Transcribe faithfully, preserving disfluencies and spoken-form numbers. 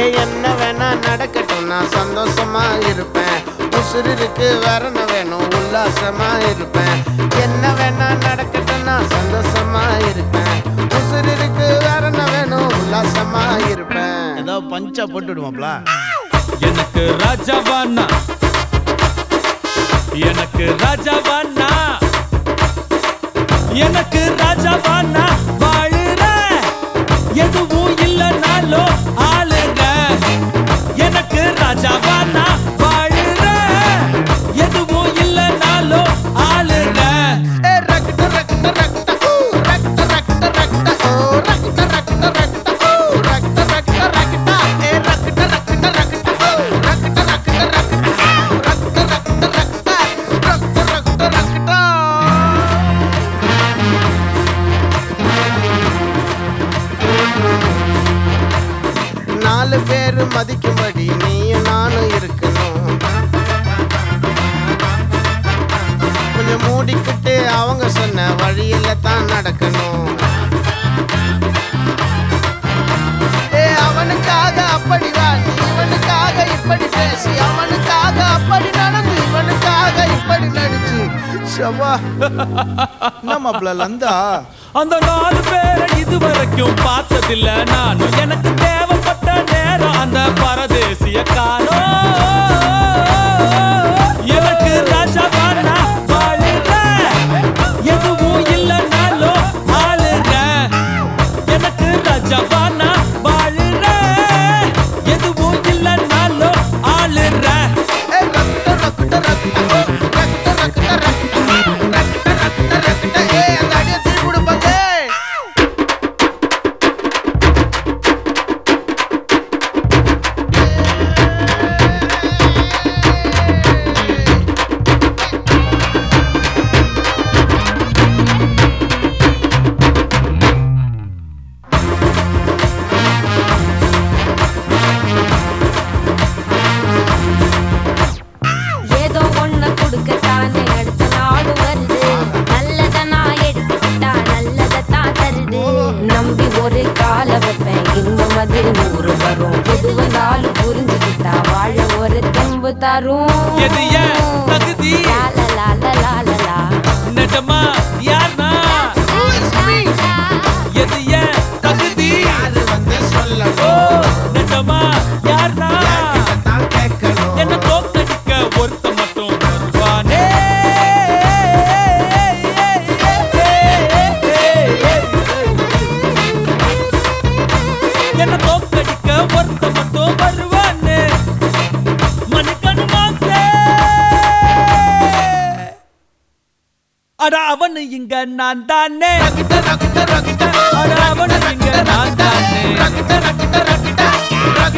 என்ன வேணா நடக்கட்டும் நான் சந்தோஷமா இருப்பேன். உசுருக்கு வேற என்ன வேணும் உல்லாசமா இருப்பேன். என்ன வேணா நடக்கட்டும் நான் சந்தோஷமா இருப்பேன். உசுருக்கு வேற என்ன வேணும் உல்லாசமா இருப்பேன். ஏதோ பஞ்சா போட்டு விடுவாப்ல. எனக்கு ராஜாவானா எனக்கு ராஜாவானா எனக்கு ராஜாவானா வாழுற எதுவும் இல்லைனாலோ ஆளுங்க. எனக்கு ராஜாவானா வாழுற எதுவும் இல்லைனாலோ ஆளுங்க. நாலு பேரு மதிக்கும்படி நீயும் நானும் இருக்கணும். கொஞ்சம் மூடிக்கிட்டு அவங்க சொன்ன வழியில தான் நடக்கணும். ஏ அவனுக்காக அப்படி வா நீ இவனுக்காக இப்படி பேசி அவனுக்காக அப்படி நடந்து இவனுக்காக இப்படி நடிச்சு சவா நம்மப்ல லந்தா அந்த நாலு பேரை இதுவரைக்கும் பார்த்ததில்ல நானும். எனக்கு தேவைப்பட்ட நேரம் அந்த பரதேசிய காணோம். எனக்கு ராஜாவானா வாழுற எதுவும் இல்லைனாலோ ஆளுங்க. எனக்கு ராஜாவானா வாழுற எதுவும் இல்லைனாலோ ஆளுற. புரிஞ்சுக்கிட்டா வாழ ஒரு தெம்பு தரும். எது ஏன் தகுதி நிஜமா யார்னா எது ஏன் தகுதி நிஜமா யார்னா என்ன தோக்கடிக்க ஒருத்த மட்டும் வருவானே. என்ன தோக்கடிக்க ஒருத்த மட்டும் வருவானே. மணிக்கணு மாசே அட அவனு இங்க நான் தானே. அட அவனு இங்க நான் தானே.